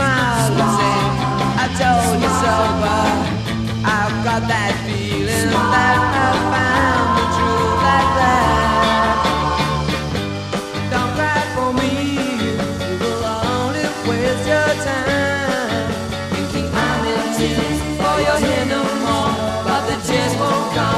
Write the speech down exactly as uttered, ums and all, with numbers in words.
smile and say, I told you so, but I've got that feeling that I found the truth at last. Don't cry for me, you will only waste your time. You keep honest, for you're here no more, but the tears won't come.